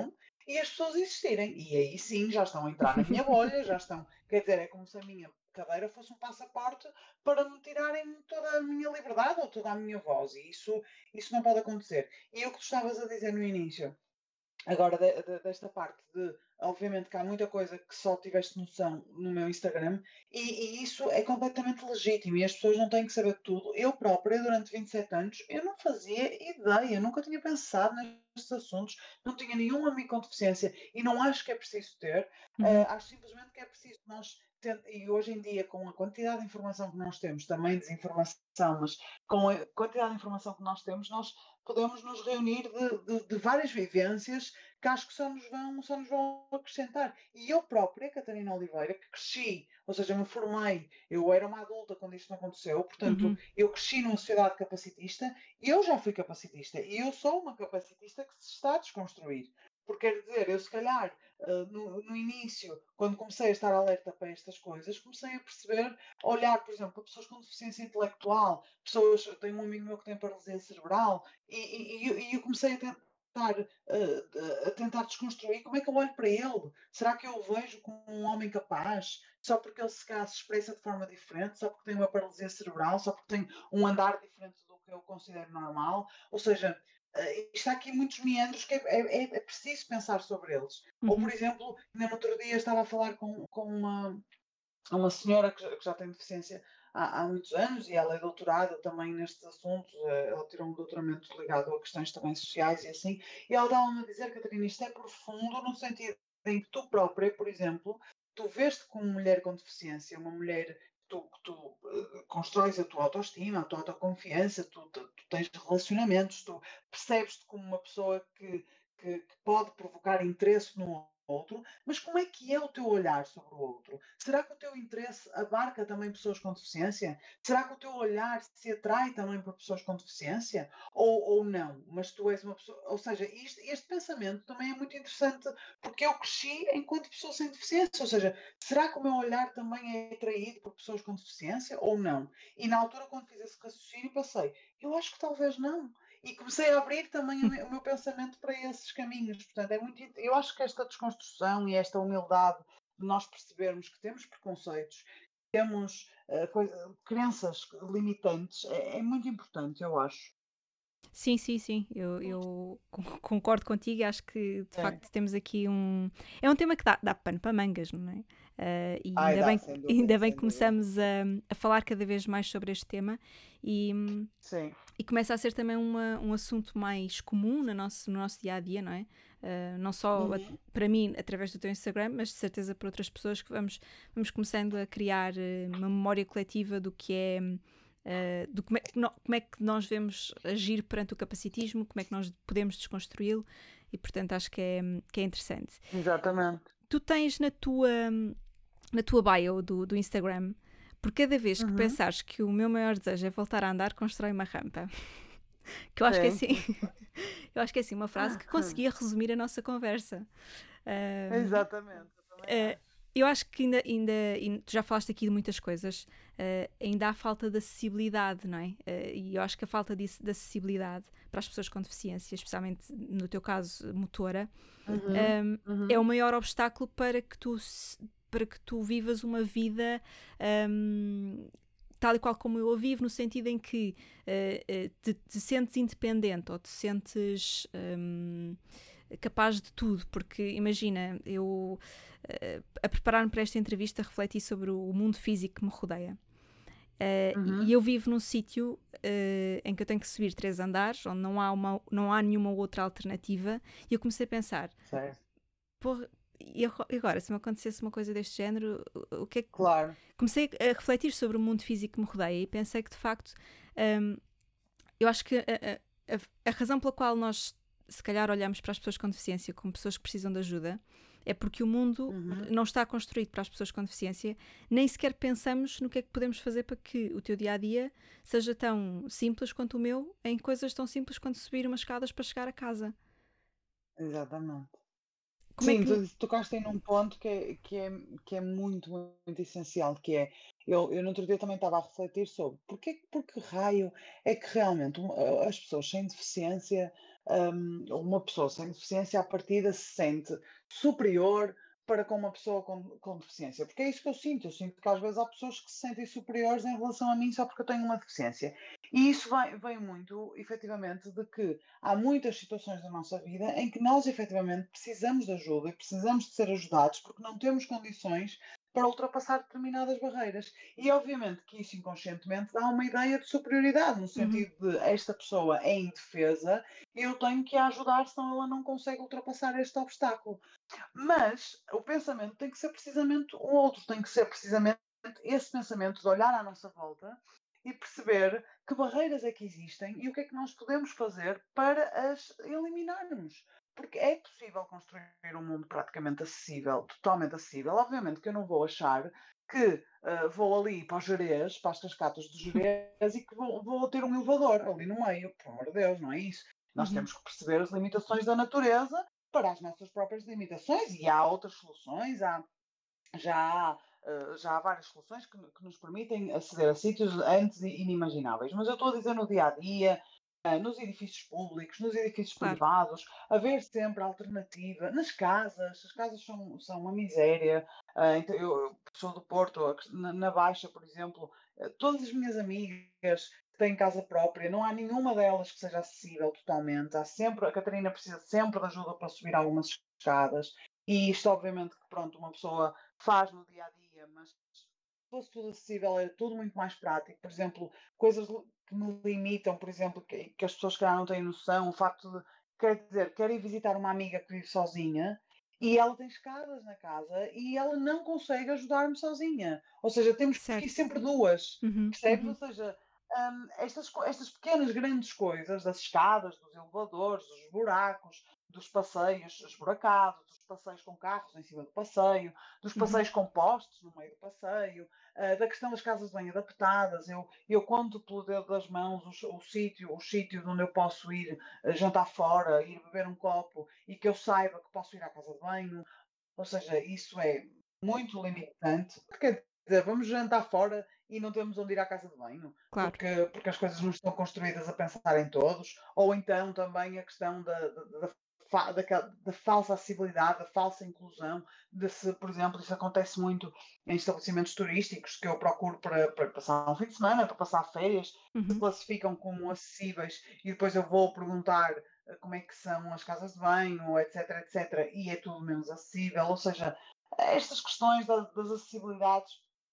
e as pessoas existirem. E aí sim já estão a entrar na minha bolha, já estão. Quer dizer, é como se a minha cadeira fosse um passaporte para me tirarem toda a minha liberdade ou toda a minha voz. E isso não pode acontecer. E o que tu estavas a dizer no início. Agora, desta parte de, obviamente que há muita coisa que só tiveste noção no meu Instagram e isso é completamente legítimo e as pessoas não têm que saber tudo. Eu própria, durante 27 anos, eu não fazia ideia, nunca tinha pensado nestes assuntos, não tinha nenhum amigo com deficiência e não acho que é preciso ter, Uhum, acho simplesmente que é preciso nós e hoje em dia, com a quantidade de informação que nós temos, também desinformação, mas com a quantidade de informação que nós temos, nós podemos nos reunir de várias vivências que acho que só nos vão acrescentar. E eu própria, Catarina Oliveira, que cresci, ou seja, me formei, eu era uma adulta quando isto não aconteceu, portanto, uhum, eu cresci numa sociedade capacitista, eu já fui capacitista e eu sou uma capacitista que se está a desconstruir. Porque quer dizer, eu se calhar, no início, quando comecei a estar alerta para estas coisas, comecei a perceber, a olhar, por exemplo, para pessoas com deficiência intelectual, pessoas, eu tenho um amigo meu que tem paralisia cerebral, e eu comecei a tentar desconstruir como é que eu olho para ele. Será que eu o vejo como um homem capaz? Só porque ele se calhar se expressa de forma diferente, só porque tem uma paralisia cerebral, só porque tem um andar diferente do que eu considero normal? Ou seja, está aqui muitos meandros que é preciso pensar sobre eles. Ou, por uhum. exemplo, ainda no outro dia estava a falar com uma senhora que já tem deficiência há muitos anos e ela é doutorada também nestes assuntos, ela tirou um doutoramento ligado a questões também sociais e assim, e ela estava-me a dizer, Catarina, isto é profundo no sentido em que tu própria, por exemplo, tu vês-te como mulher com deficiência, uma mulher que tu constróis a tua autoestima, a tua autoconfiança, tu tens relacionamentos, tu percebes-te como uma pessoa que pode provocar interesse no outro, mas como é que é o teu olhar sobre o outro? Será que o teu interesse abarca também pessoas com deficiência? Será que o teu olhar se atrai também por pessoas com deficiência? Ou não? Mas tu és uma pessoa. Ou seja, este pensamento também é muito interessante porque eu cresci enquanto pessoa sem deficiência. Ou seja, será que o meu olhar também é atraído por pessoas com deficiência ou não? E na altura, quando fiz esse raciocínio, passei, eu acho que talvez não. E comecei a abrir também o meu pensamento para esses caminhos. Portanto, eu acho que esta desconstrução e esta humildade de nós percebermos que temos preconceitos, temos crenças limitantes, é muito importante, eu acho. Sim, sim, sim, eu concordo contigo e acho que de É. facto temos aqui um. É um tema que dá pano para mangas, não é? E Ai, ainda dá, bem, sem dúvida, ainda bem que sem dúvida. começamos a falar cada vez mais sobre este tema e, Sim. e começa a ser também um assunto mais comum no nosso dia a dia, não é? Não só Uhum. para mim através do teu Instagram, mas de certeza para outras pessoas que vamos começando a criar uma memória coletiva do que é. Do como é que nós devemos agir perante o capacitismo, como é que nós podemos desconstruí-lo e portanto acho que é interessante. Exatamente. Tu tens na tua bio do Instagram, por cada vez que Uhum. pensares que o meu maior desejo é voltar a andar, constrói uma rampa. Que eu acho que é Sim. assim, eu acho que é assim uma frase que conseguia resumir a nossa conversa. Um, Exatamente, eu também uh, acho. eu acho que e tu já falaste aqui de muitas coisas, ainda há falta de acessibilidade, não é? E eu acho que a falta de acessibilidade para as pessoas com deficiência, especialmente no teu caso, motora, Uhum. é o Uhum. maior obstáculo para que tu vivas uma vida tal e qual como eu a vivo, no sentido em que te sentes independente ou te sentes capaz de tudo, porque imagina, eu a preparar-me para esta entrevista refleti sobre o mundo físico que me rodeia. E Uhum. eu vivo num sítio em que eu tenho que subir 3 andares, onde não há nenhuma outra alternativa, e eu comecei a pensar, Certo. porra, e agora, se me acontecesse uma coisa deste género, o que é que. Claro. Comecei a refletir sobre o mundo físico que me rodeia e pensei que, de facto, hum, eu acho que a razão pela qual nós, se calhar, olhamos para as pessoas com deficiência como pessoas que precisam de ajuda é porque o mundo Uhum. não está construído para as pessoas com deficiência, nem sequer pensamos no que é que podemos fazer para que o teu dia a dia seja tão simples quanto o meu, em coisas tão simples quanto subir umas escadas para chegar a casa. Exatamente. Como é Sim, que. tu tocaste aí num ponto que é muito, muito essencial, que é, eu no outro dia também estava a refletir sobre por que raio é que realmente as pessoas sem deficiência uma pessoa sem deficiência à partida se sente superior para com uma pessoa com deficiência. Porque é isso que eu sinto que às vezes há pessoas que se sentem superiores em relação a mim só porque eu tenho uma deficiência. E isso vem muito, efetivamente, de que há muitas situações da nossa vida em que nós, efetivamente, precisamos de ajuda e precisamos de ser ajudados porque não temos condições para ultrapassar determinadas barreiras. E obviamente que isso inconscientemente dá uma ideia de superioridade, no Uhum. sentido de esta pessoa é indefesa, eu tenho que a ajudar, senão ela não consegue ultrapassar este obstáculo. Mas o pensamento tem que ser precisamente o outro, tem que ser precisamente esse pensamento de olhar à nossa volta e perceber que barreiras é que existem e o que é que nós podemos fazer para as eliminarmos. Porque é possível construir um mundo praticamente acessível, totalmente acessível. Obviamente que eu não vou achar que vou ali para os Gerês, para as cascatas dos Gerês e que vou ter um elevador ali no meio. Por amor de Deus, não é isso. Nós Uhum. temos que perceber as limitações da natureza para as nossas próprias limitações e há outras soluções, já já há várias soluções que nos permitem aceder a sítios antes inimagináveis. Mas eu estou a dizer no dia a dia, nos edifícios públicos, nos edifícios Claro. privados, haver sempre alternativa. Nas casas, as casas são uma miséria. Então eu sou do Porto, na Baixa, por exemplo, todas as minhas amigas que têm casa própria, não há nenhuma delas que seja acessível totalmente. Há sempre, a Catarina precisa sempre de ajuda para subir algumas escadas. E isto, obviamente, que pronto, uma pessoa faz no dia a dia, mas se fosse tudo acessível, era tudo muito mais prático. Por exemplo, coisas que me limitam, por exemplo, que as pessoas que não têm noção, o facto de, quer dizer, quero ir visitar uma amiga que vive sozinha e ela tem escadas na casa e ela não consegue ajudar-me sozinha. Ou seja, temos que ir Certo. sempre duas, Uhum. percebes? Ou Uhum. seja, estas pequenas, grandes coisas, das escadas, dos elevadores, dos buracos, dos passeios esburacados, dos passeios com carros em cima do passeio, dos Uhum. passeios com postes no meio do passeio, da questão das casas bem adaptadas. Eu conto pelo dedo das mãos o sítio onde eu posso ir jantar fora, ir beber um copo e que eu saiba que posso ir à casa de banho. Ou seja, isso é muito limitante. Quer dizer, vamos jantar fora e não temos onde ir à casa de banho, Claro. porque as coisas não estão construídas a pensar em todos, ou então também a questão da falsa acessibilidade, da falsa inclusão, de se, por exemplo, isso acontece muito em estabelecimentos turísticos que eu procuro para passar um fim de semana, para passar férias, que se Uhum. classificam como acessíveis e depois eu vou perguntar como é que são as casas de banho, etc, etc, e é tudo menos acessível. Ou seja, estas questões das acessibilidades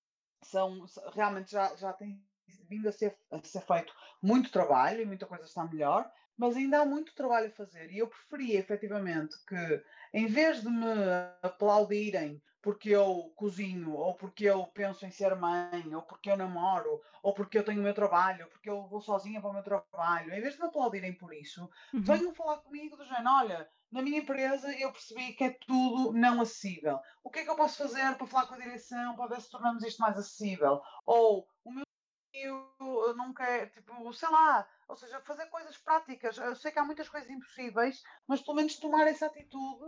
realmente já tem vindo a ser feito muito trabalho e muita coisa está melhor, mas ainda há muito trabalho a fazer. E eu preferia efetivamente que, em vez de me aplaudirem porque eu cozinho, ou porque eu penso em ser mãe, ou porque eu namoro, ou porque eu tenho o meu trabalho, ou porque eu vou sozinha para o meu trabalho, em vez de me aplaudirem por isso, Uhum. venham falar comigo do género: olha, na minha empresa eu percebi que é tudo não acessível. O que é que eu posso fazer para falar com a direção para ver se tornamos isto mais acessível? Ou o meu filho não quer, tipo, sei lá, ou seja, fazer coisas práticas. Eu sei que há muitas coisas impossíveis, mas pelo menos tomar essa atitude,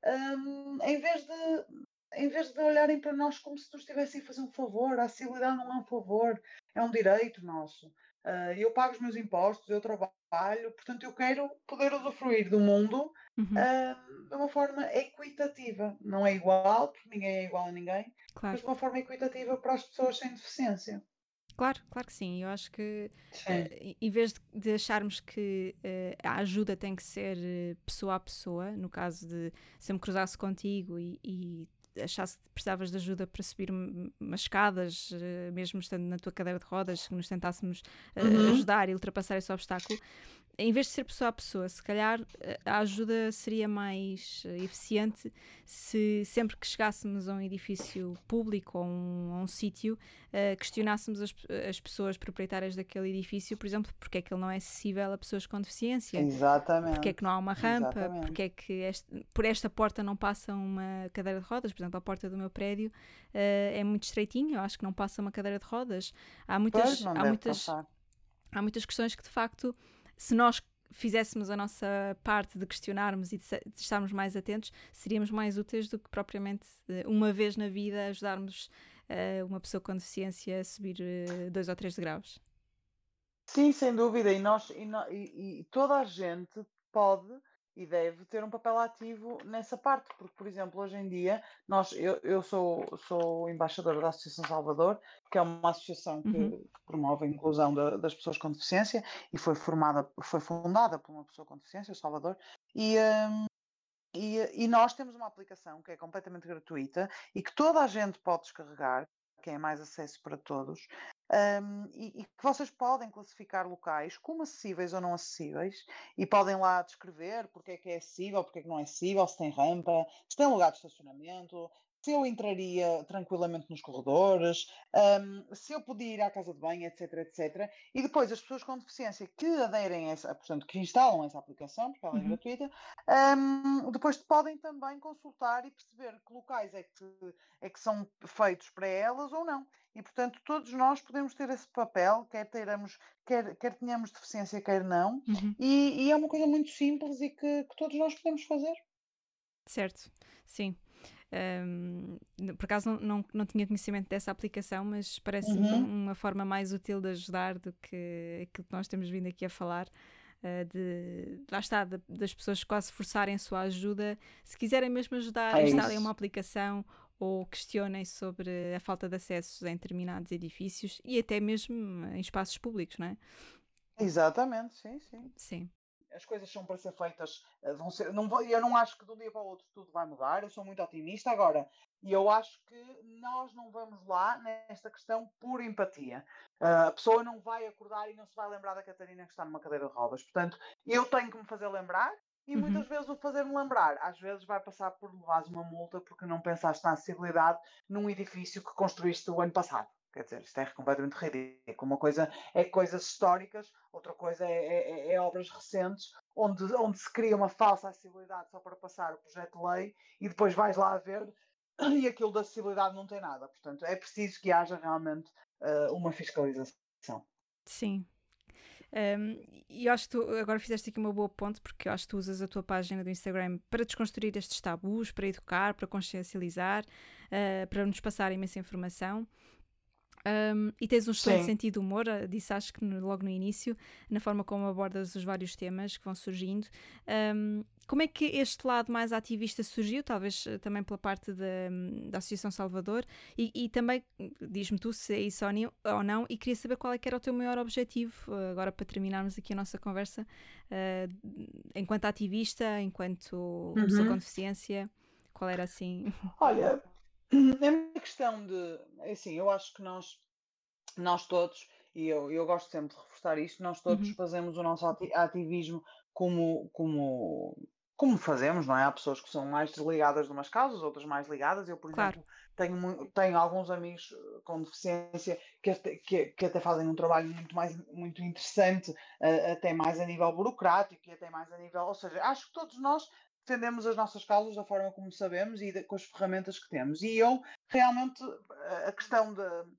em vez de olharem para nós como se nos estivessem a fazer um favor. A acessibilidade não é um favor, é um direito nosso. Eu pago os meus impostos, eu trabalho, portanto eu quero poder usufruir do mundo Uhum. de uma forma equitativa. Não é igual, porque ninguém é igual a ninguém, mas Claro. de uma forma equitativa para as pessoas sem deficiência. Claro, claro que sim. Eu acho que Sim. em vez de acharmos que a ajuda tem que ser pessoa a pessoa, no caso de se eu me cruzasse contigo e achasse que precisavas de ajuda para subir umas escadas, mesmo estando na tua cadeira de rodas, que nos tentássemos Uhum. ajudar e ultrapassar esse obstáculo, em vez de ser pessoa a pessoa, se calhar a ajuda seria mais eficiente se sempre que chegássemos a um edifício público ou a um sítio, questionássemos as pessoas proprietárias daquele edifício, por exemplo, porque é que ele não é acessível a pessoas com deficiência, porque é que Exatamente. não há uma rampa, porque Exatamente. é que por esta porta não passa uma cadeira de rodas. Por exemplo, a porta do meu prédio é muito estreitinha, eu acho que não passa uma cadeira de rodas. Há Pois, muitas, não há deve muitas, passar. há muitas questões que de facto, se nós fizéssemos a nossa parte de questionarmos e de estarmos mais atentos, seríamos mais úteis do que propriamente uma vez na vida ajudarmos uma pessoa com deficiência a subir 2 ou 3 degraus. Sim, sem dúvida. E toda a gente pode e deve ter um papel ativo nessa parte, porque, por exemplo, hoje em dia, eu sou embaixadora da Associação Salvador, que é uma associação Uhum. que promove a inclusão das pessoas com deficiência e foi fundada por uma pessoa com deficiência, o Salvador, e, e nós temos uma aplicação que é completamente gratuita e que toda a gente pode descarregar, que é mais acesso para todos, e que vocês podem classificar locais como acessíveis ou não acessíveis e podem lá descrever porque é acessível, porque é que não é acessível, se tem rampa, se tem lugar de estacionamento, se eu entraria tranquilamente nos corredores, se eu podia ir à casa de banho, etc, etc. E depois as pessoas com deficiência que aderem a essa, portanto, que instalam essa aplicação, porque ela é Uhum. gratuita, depois podem também consultar e perceber que locais é que são feitos para elas ou não. E, portanto, todos nós podemos ter esse papel, quer tenhamos deficiência, quer não, Uhum. e é uma coisa muito simples e que todos nós podemos fazer. Certo, sim. Por acaso não tinha conhecimento dessa aplicação, mas parece-me Uhum. uma forma mais útil de ajudar do que aquilo que nós temos vindo aqui a falar. Lá está, das pessoas quase forçarem a sua ajuda. Se quiserem mesmo ajudar, É instalem uma isso. aplicação ou questionem sobre a falta de acessos em determinados edifícios e até mesmo em espaços públicos, não é? Exatamente, sim, sim. Sim. As coisas são para ser feitas, eu não acho que de um dia para o outro tudo vai mudar, eu sou muito otimista agora, e eu acho que nós não vamos lá nesta questão por empatia. A pessoa não vai acordar e não se vai lembrar da Catarina que está numa cadeira de rodas, portanto, eu tenho que me fazer lembrar, e Uhum. muitas vezes o fazer-me lembrar, às vezes vai passar por levares uma multa porque não pensaste na acessibilidade num edifício que construíste o ano passado. Quer dizer, isto é completamente ridículo. Uma coisa é coisas históricas, outra coisa é obras recentes, onde se cria uma falsa acessibilidade só para passar o projeto de lei e depois vais lá a ver e aquilo da acessibilidade não tem nada. Portanto, é preciso que haja realmente uma fiscalização. Sim. E eu acho que tu agora fizeste aqui uma boa ponte, porque eu acho que tu usas a tua página do Instagram para desconstruir estes tabus, para educar, para consciencializar, para nos passar imensa informação. E tens um excelente Sim. sentido de humor, disse acho que logo no início, na forma como abordas os vários temas que vão surgindo. Como é que este lado mais ativista surgiu? Talvez também pela parte da Associação Salvador, e também, diz-me tu se é isso ou não, e queria saber qual é que era o teu maior objetivo, agora para terminarmos aqui a nossa conversa, enquanto ativista, enquanto pessoa com Uhum. deficiência, qual era assim? Olha, a minha questão assim, eu acho que nós todos, e eu gosto sempre de reforçar isto, nós todos Uhum, fazemos o nosso ativismo como, como, como fazemos, não é? Há pessoas que são mais desligadas de umas causas, outras mais ligadas. Eu, por claro. exemplo, tenho alguns amigos com deficiência que até fazem um trabalho muito interessante, até mais a nível burocrático e até mais a nível. Ou seja, acho que todos nós defendemos as nossas causas da forma como sabemos e com as ferramentas que temos. E eu realmente, a questão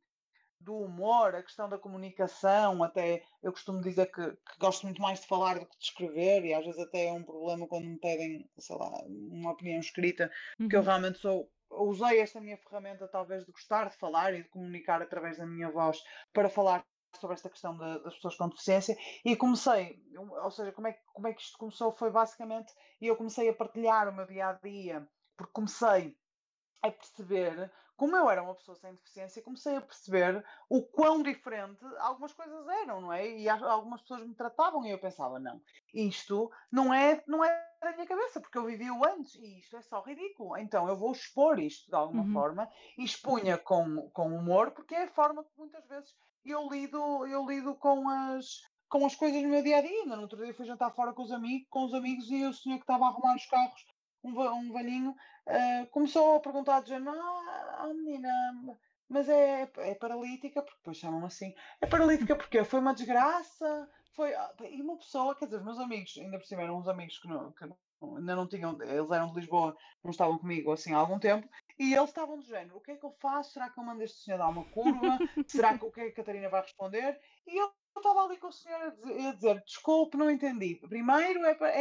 do humor, a questão da comunicação, até eu costumo dizer que gosto muito mais de falar do que de escrever, e às vezes até é um problema quando me pedem, sei lá, uma opinião escrita, porque eu Uhum, realmente usei esta minha ferramenta talvez de gostar de falar e de comunicar através da minha voz para falar sobre esta questão das pessoas com deficiência e comecei, ou seja, como é que isto começou foi basicamente, eu comecei a partilhar o meu dia a dia, porque comecei a perceber, como eu era uma pessoa sem deficiência, comecei a perceber o quão diferente algumas coisas eram, não é? E algumas pessoas me tratavam e eu pensava, não, isto não é da minha cabeça, porque eu vivi-o antes e isto é só ridículo. Então eu vou expor isto de alguma uhum, forma e expunha com humor, porque é a forma que muitas vezes eu lido com as coisas no meu dia a dia. No outro dia fui jantar fora com os amigos e o senhor que estava a arrumar os carros, um velhinho, começou a perguntar de género, menina, mas é paralítica, porque depois chamam assim, é paralítica porque foi uma desgraça, e uma pessoa, quer dizer, os meus amigos, ainda por cima eram uns amigos ainda não tinham, eles eram de Lisboa, não estavam comigo assim há algum tempo, e eles estavam do género, o que é que eu faço? Será que eu mando este senhor dar uma curva? O que é que a Catarina vai responder? E eu estava ali com o senhor a dizer, desculpe, não entendi. Primeiro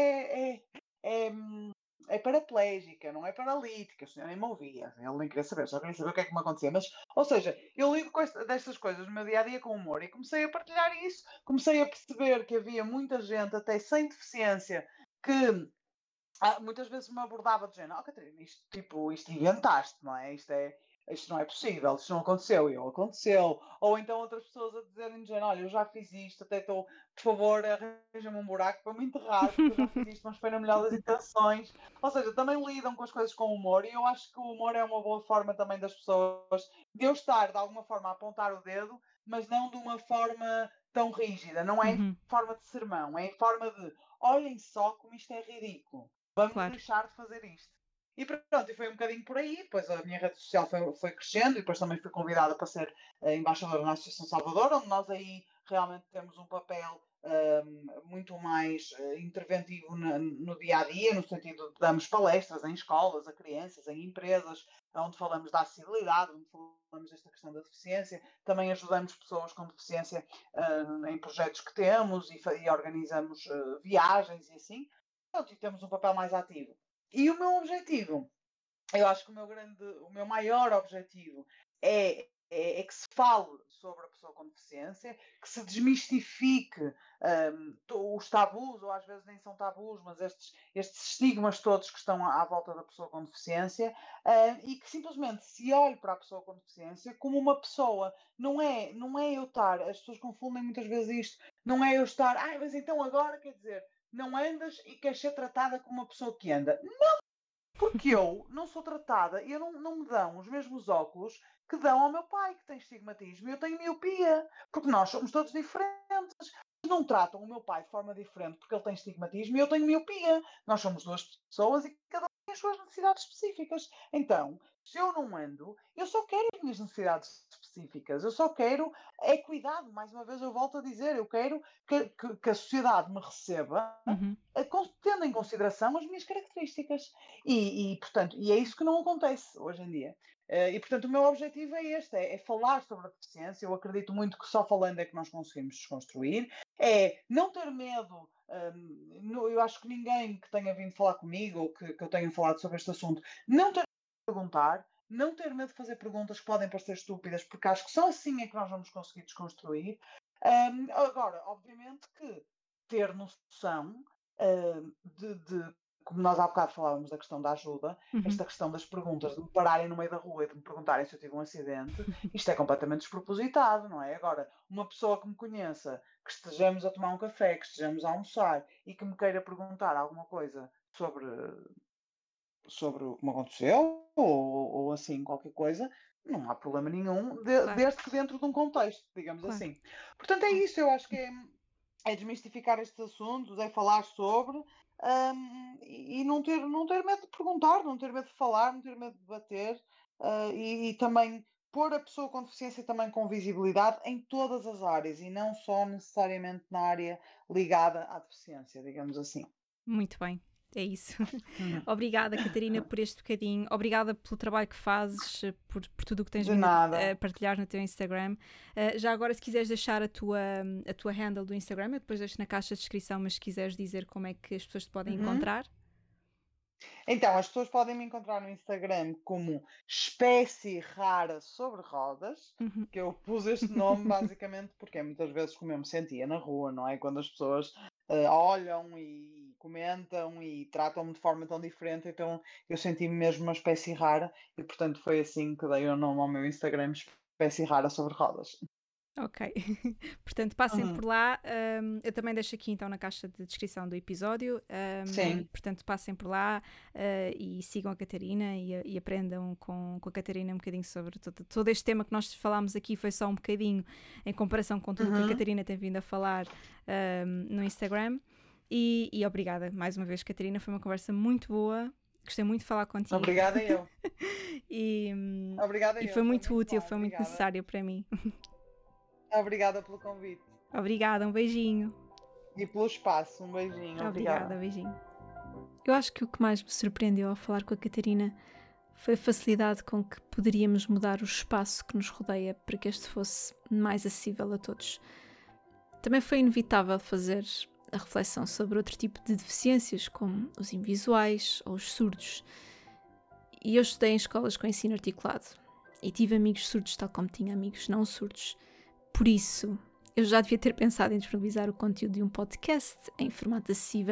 é paraplégica, não é paralítica, o senhor nem me ouvia, ele nem queria saber, só queria saber o que é que me acontecia. Mas, ou seja, eu lido destas coisas no meu dia a dia com humor e comecei a partilhar isso, comecei a perceber que havia muita gente, até sem deficiência, que muitas vezes me abordava de género, Catarina, isto inventaste, não é? Isto não é possível, isto não aconteceu, e eu aconteceu. Ou então outras pessoas a dizerem de género, olha, eu já fiz isto, até estou, por favor, arranja-me um buraco para me enterrar, porque eu já fiz isto, mas foi na melhor das intenções. Ou seja, também lidam com as coisas com humor, e eu acho que o humor é uma boa forma também das pessoas, de eu estar, de alguma forma, a apontar o dedo, mas não de uma forma tão rígida, não é em forma de sermão, é em forma de, olhem só como isto é ridículo. Vamos Claro. deixar de fazer isto. E pronto, e foi um bocadinho por aí. Depois a minha rede social foi crescendo e depois também fui convidada para ser embaixadora na Associação Salvador, onde nós aí realmente temos um papel muito mais interventivo no dia a dia, no sentido de damos palestras em escolas, a crianças, em empresas, onde falamos da acessibilidade, onde falamos desta questão da deficiência. Também ajudamos pessoas com deficiência em projetos que temos e organizamos viagens e assim. Pronto, e temos um papel mais ativo. E o meu objetivo, eu acho que o meu maior objetivo é que se fale sobre a pessoa com deficiência, que se desmistifique os tabus, ou às vezes nem são tabus, mas estes estigmas todos que estão à volta da pessoa com deficiência, e que simplesmente se olhe para a pessoa com deficiência como uma pessoa. Não é eu estar, as pessoas confundem muitas vezes isto, não é eu estar, mas então agora quer dizer, não andas e queres ser tratada como uma pessoa que anda. Porque eu não sou tratada e não me dão os mesmos óculos que dão ao meu pai, que tem estigmatismo, e eu tenho miopia. Porque nós somos todos diferentes. Não tratam o meu pai de forma diferente porque ele tem estigmatismo e eu tenho miopia. Nós somos duas pessoas e cada um tem as suas necessidades específicas. Então, se eu não ando, eu só quero as minhas necessidades específicas. Eu só quero cuidado. Mais uma vez eu volto a dizer, eu quero que a sociedade me receba tendo em consideração as minhas características. Portanto, é isso que não acontece hoje em dia. E, portanto, o meu objetivo é este, é falar sobre a deficiência. Eu acredito muito que só falando é que nós conseguimos desconstruir. É não ter medo. Eu acho que ninguém que tenha vindo falar comigo ou que eu tenha falado sobre este assunto, não ter medo de perguntar, não ter medo de fazer perguntas que podem parecer estúpidas, porque acho que só assim é que nós vamos conseguir desconstruir. Agora, obviamente que ter noção como nós há bocado falávamos da questão da ajuda, esta questão das perguntas, de me pararem no meio da rua e de me perguntarem se eu tive um acidente, isto é completamente despropositado, não é? Agora, uma pessoa que me conheça, que estejamos a tomar um café, que estejamos a almoçar e que me queira perguntar alguma coisa sobre o que me aconteceu ou assim, qualquer coisa, não há problema nenhum, Claro. desde que dentro de um contexto, digamos assim. Portanto, é isso, eu acho que é desmistificar estes assuntos, é falar sobre e não ter medo de perguntar, não ter medo de falar, não ter medo de debater e também pôr a pessoa com deficiência também com visibilidade em todas as áreas e não só necessariamente na área ligada à deficiência, digamos assim. Muito bem, é isso. Obrigada, Catarina, por este bocadinho. Obrigada pelo trabalho que fazes, por tudo o que tens De vindo nada. a partilhar no teu Instagram. Já agora, se quiseres deixar a tua handle do Instagram, eu depois deixo na caixa de descrição, mas se quiseres dizer como é que as pessoas te podem encontrar. Então, as pessoas podem me encontrar no Instagram como Espécie Rara Sobre Rodas, que eu pus este nome basicamente porque muitas vezes como eu me sentia na rua, não é? Quando as pessoas olham e comentam e tratam-me de forma tão diferente, então eu senti-me mesmo uma espécie rara e portanto foi assim que dei o nome ao meu Instagram, Espécie Rara Sobre Rodas. Ok, portanto passem por lá, eu também deixo aqui então na caixa de descrição do episódio, Sim. Portanto passem por lá e sigam a Catarina e aprendam com a Catarina um bocadinho sobre todo este tema que nós falámos aqui, foi só um bocadinho em comparação com tudo o que a Catarina tem vindo a falar no Instagram e obrigada mais uma vez, Catarina, foi uma conversa muito boa. Gostei muito de falar contigo. Obrigada eu. E foi muito útil, foi muito necessário para mim. Obrigada pelo convite. Obrigada, um beijinho. E pelo espaço, um beijinho. Obrigada, beijinho. Eu acho que o que mais me surpreendeu ao falar com a Catarina foi a facilidade com que poderíamos mudar o espaço que nos rodeia para que este fosse mais acessível a todos. Também foi inevitável fazer a reflexão sobre outro tipo de deficiências, como os invisuais ou os surdos. E eu estudei em escolas com ensino articulado e tive amigos surdos tal como tinha amigos não surdos. Por isso, eu já devia ter pensado em disponibilizar o conteúdo de um podcast em formato acessível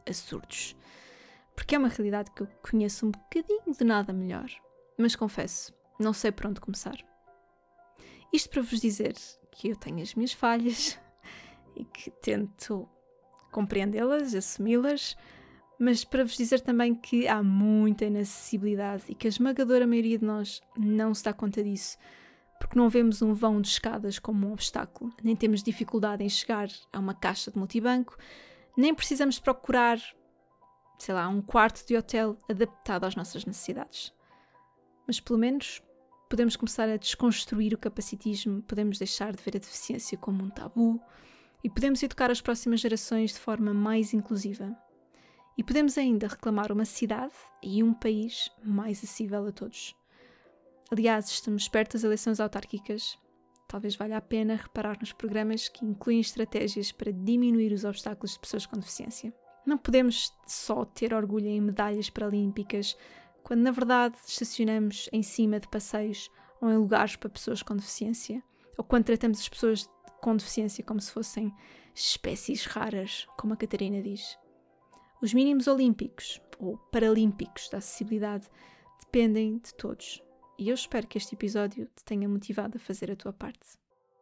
a surdos. Porque é uma realidade que eu conheço um bocadinho de nada melhor. Mas confesso, não sei por onde começar. Isto para vos dizer que eu tenho as minhas falhas e que tento compreendê-las, assumi-las, mas para vos dizer também que há muita inacessibilidade e que a esmagadora maioria de nós não se dá conta disso, porque não vemos um vão de escadas como um obstáculo, nem temos dificuldade em chegar a uma caixa de multibanco, nem precisamos procurar, um quarto de hotel adaptado às nossas necessidades. Mas pelo menos podemos começar a desconstruir o capacitismo, podemos deixar de ver a deficiência como um tabu e podemos educar as próximas gerações de forma mais inclusiva. E podemos ainda reclamar uma cidade e um país mais acessível a todos. Aliás, estamos perto das eleições autárquicas. Talvez valha a pena reparar nos programas que incluem estratégias para diminuir os obstáculos de pessoas com deficiência. Não podemos só ter orgulho em medalhas paralímpicas, quando na verdade estacionamos em cima de passeios ou em lugares para pessoas com deficiência, ou quando tratamos as pessoas com deficiência como se fossem espécies raras, como a Catarina diz. Os mínimos olímpicos ou paralímpicos da acessibilidade dependem de todos. E eu espero que este episódio te tenha motivado a fazer a tua parte.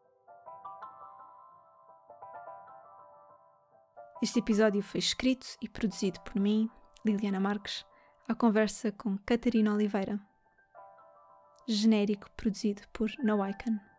Este episódio foi escrito e produzido por mim, Liliana Marques, à conversa com Catarina Oliveira. Genérico produzido por No Icon.